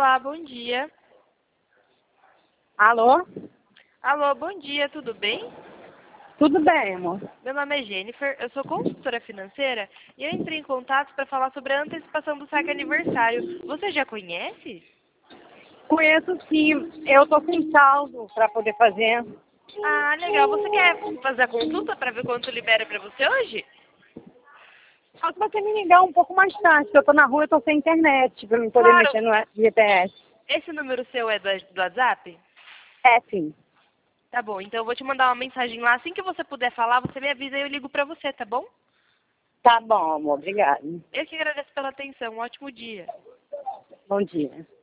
Olá, bom dia. Alô? Alô, bom dia, tudo bem? Tudo bem, amor? Meu nome é Jennifer, eu sou consultora financeira e eu entrei em contato para falar sobre a antecipação do saque aniversário. Você já conhece? Conheço sim. Eu tô sem saldo para poder fazer. Ah, legal. Você quer fazer a consulta para ver quanto libera para você hoje? Só se você me ligar um pouco mais tarde, porque eu tô na rua e tô sem internet para me poder Claro. mexer no GPS. Esse número seu é do WhatsApp? É sim. Tá bom, então eu vou te mandar uma mensagem lá. Assim que você puder falar, você me avisa e eu ligo para você, tá bom? Tá bom, amor. Obrigada. Eu que agradeço pela atenção. Um ótimo dia. Bom dia.